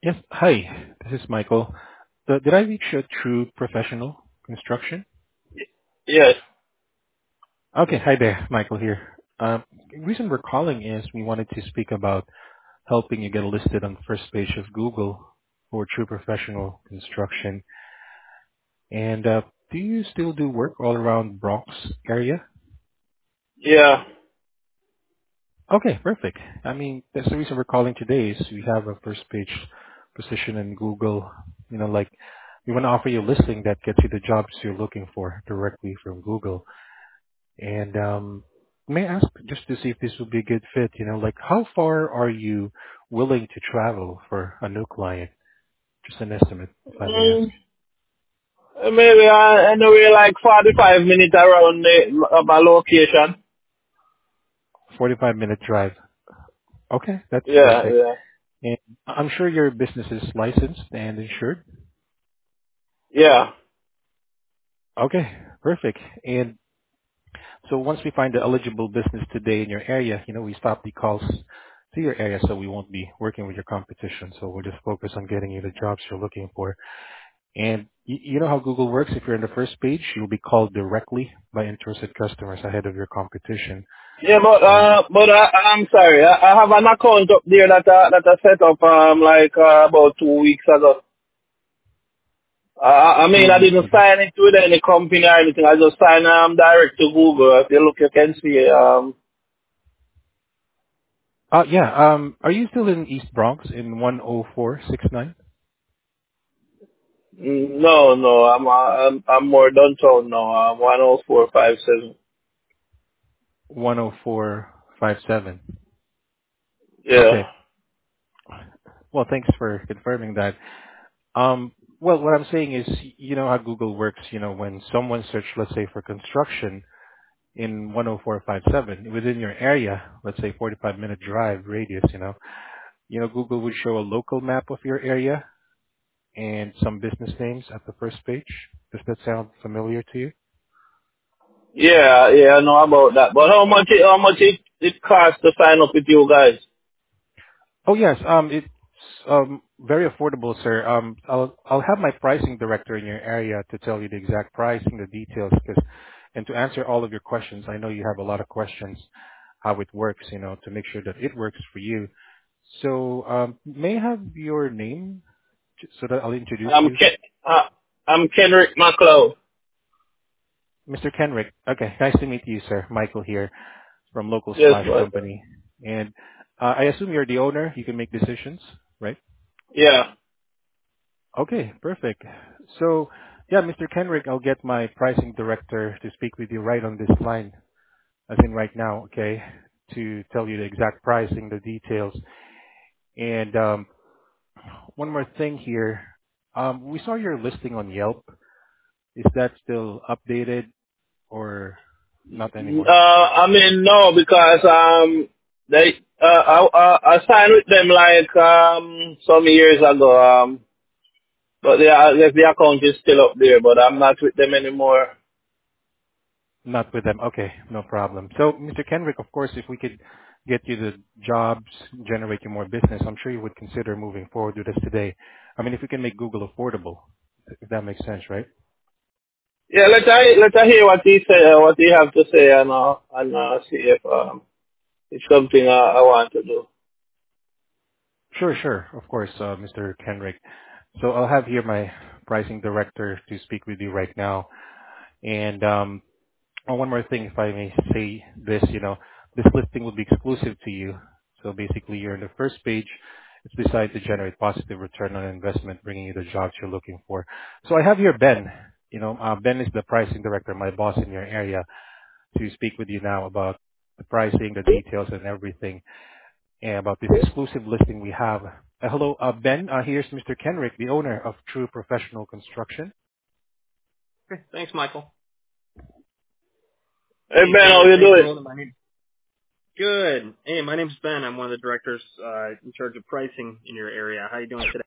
Yes. Hi, this is Michael. Did I reach a true professional construction? Yes. Okay. Hi there, Michael here. The reason we're calling is we wanted to speak about helping you get listed on the first page of Google for true professional construction. And do you still do work all around Bronx area? Yeah. Okay, perfect. I mean, that's the reason we're calling today is we have a first page position in Google. Like we want to offer you a listing that gets you the jobs you're looking for directly from Google. And may I ask just to see if this would be a good fit, like how far are you willing to travel for a new client? Just an estimate, if I may ask. Mm, maybe anyway, like 45 minutes around my location. 45-minute drive. Okay, that's Yeah, perfect. yeah. And I'm sure your business is licensed and insured. Yeah. Okay, perfect. And so once we find the eligible business today in your area, we stop the calls to your area so we won't be working with your competition. So we'll just focus on getting you the jobs you're looking for. And you know how Google works? If you're in the first page, you'll be called directly by interested customers ahead of your competition. Yeah, So, I'm sorry. I have an account up there that I set up about 2 weeks ago. I two mean, I weeks didn't ago. sign it with any company or anything. I just signed direct to Google. If you look, you can see. Yeah. Are you still in East Bronx in 10469? No, no. I'm more downtown now. 10457. 10457. Yeah. Okay. Well, thanks for confirming that. Well, what I'm saying is, you know how Google works, when someone search, let's say for construction in 10457 within your area, let's say 45-minute drive radius, Google would show a local map of your area and some business names at the first page. Does that sound familiar to you? Yeah, yeah, I know about that. But how much it costs to sign up with you guys? Oh yes, it's very affordable, sir. I'll have my pricing director in your area to tell you the exact pricing, the details, and to answer all of your questions. I know you have a lot of questions, how it works, to make sure that it works for you. So, may I have your name so that I'll introduce I'm you, Ken. I'm Kenrick McLeod. Mr. Kenrick. Okay, nice to meet you, sir. Michael here from Local Yes, Splash but Company, and I assume you're the owner. You can make decisions, right? yeah, Okay, perfect. So, yeah, Mr. Kenrick, I'll get my pricing director to speak with you right on this line, as in right now, okay, to tell you the exact pricing, the details. And one more thing here. We saw your listing on Yelp. Is that still updated or not anymore? I mean no, because they I signed with them like some years ago but the account is still up there, but I'm not with them anymore. Not with them. Okay, no problem. So, Mr. Kenrick, of course, if we could get you the jobs, generate you more business, I'm sure you would consider moving forward with us today. I mean, if we can make Google affordable, if that makes sense, right? Yeah, let I hear what he say, what he have to say, and see if it's something I want to do. Sure, sure. Of course, Mr. Kenrick. So I'll have here my pricing director to speak with you right now. And one more thing, if I may say this, this listing will be exclusive to you. So basically, you're on the first page. It's designed to generate positive return on investment, bringing you the jobs you're looking for. So I have here Ben. Ben is the pricing director, my boss in your area, to speak with you now about the pricing, the details, and everything, and about this exclusive listing we have. Hello, Ben. Here's Mr. Kenrick, the owner of True Professional Construction. Okay, thanks, Michael. Hey Hey, Ben, how Kenrick, you thanks for doing? holding my name. Good. Hey, my name's Ben. I'm one of the directors in charge of pricing in your area. How you doing today?